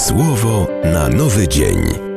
Słowo na nowy dzień.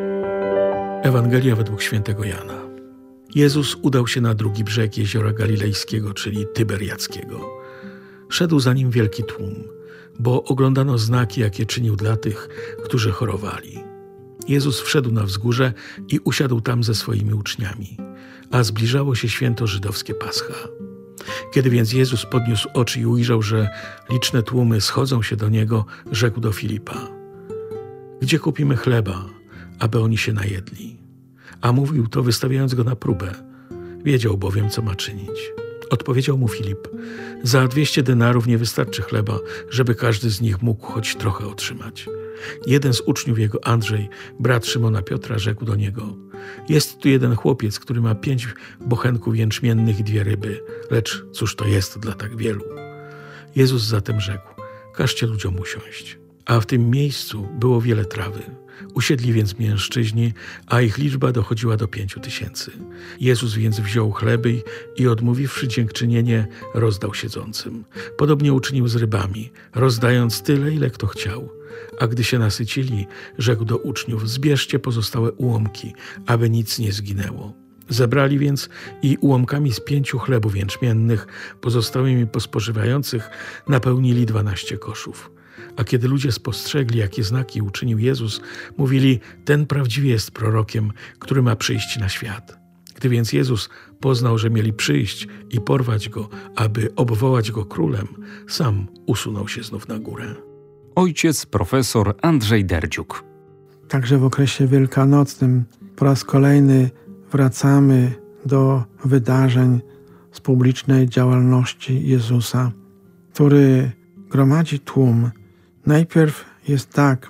Ewangelia według świętego Jana. Jezus udał się na drugi brzeg jeziora galilejskiego, czyli Tyberiackiego. Szedł za nim wielki tłum, bo oglądano znaki, jakie czynił dla tych, którzy chorowali. Jezus wszedł na wzgórze i usiadł tam ze swoimi uczniami, a zbliżało się święto żydowskie Pascha. Kiedy więc Jezus podniósł oczy i ujrzał, że liczne tłumy schodzą się do Niego, rzekł do Filipa: „Gdzie kupimy chleba, aby oni się najedli?” A mówił to, wystawiając go na próbę. Wiedział bowiem, co ma czynić. Odpowiedział mu Filip: „Za 200 denarów nie wystarczy chleba, żeby każdy z nich mógł choć trochę otrzymać.” Jeden z uczniów jego, Andrzej, brat Szymona Piotra, rzekł do niego: „Jest tu jeden chłopiec, który ma 5 bochenków jęczmiennych i 2 ryby, lecz cóż to jest dla tak wielu?” Jezus zatem rzekł: „Każcie ludziom usiąść.” A w tym miejscu było wiele trawy. Usiedli więc mężczyźni, a ich liczba dochodziła do 5000. Jezus więc wziął chleby i odmówiwszy dziękczynienie, rozdał siedzącym. Podobnie uczynił z rybami, rozdając tyle, ile kto chciał. A gdy się nasycili, rzekł do uczniów: „Zbierzcie pozostałe ułomki, aby nic nie zginęło.” Zebrali więc i ułomkami z 5 chlebów jęczmiennych, pozostałymi po spożywających, napełnili 12 koszów. A kiedy ludzie spostrzegli, jakie znaki uczynił Jezus, mówili: „Ten prawdziwie jest prorokiem, który ma przyjść na świat”. Gdy więc Jezus poznał, że mieli przyjść i porwać go, aby obwołać go królem, sam usunął się znów na górę. Ojciec profesor Andrzej Derdziuk. Także w okresie wielkanocnym po raz kolejny wracamy do wydarzeń z publicznej działalności Jezusa, który gromadzi tłum. Najpierw jest tak,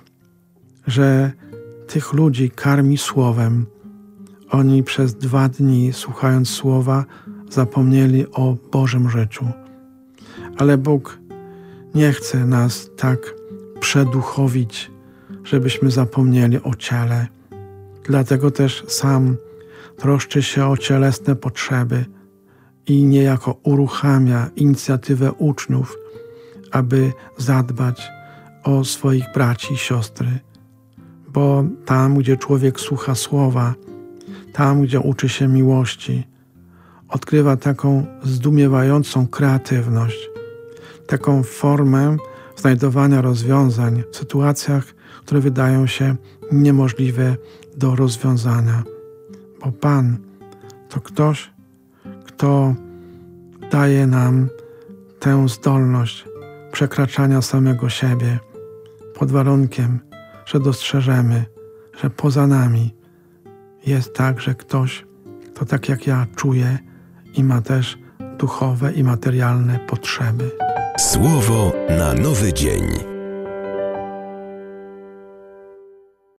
że tych ludzi karmi słowem. Oni przez 2 dni, słuchając słowa, zapomnieli o Bożym życiu. Ale Bóg nie chce nas tak przeduchowić, żebyśmy zapomnieli o ciele. Dlatego też sam troszczy się o cielesne potrzeby i niejako uruchamia inicjatywę uczniów, aby zadbać o swoich braci i siostry. Bo tam, gdzie człowiek słucha słowa, tam, gdzie uczy się miłości, odkrywa taką zdumiewającą kreatywność, taką formę znajdowania rozwiązań w sytuacjach, które wydają się niemożliwe do rozwiązania. Bo Pan to ktoś, kto daje nam tę zdolność przekraczania samego siebie, pod warunkiem, że dostrzeżemy, że poza nami jest także ktoś, kto tak jak ja czuje i ma też duchowe i materialne potrzeby. Słowo na nowy dzień.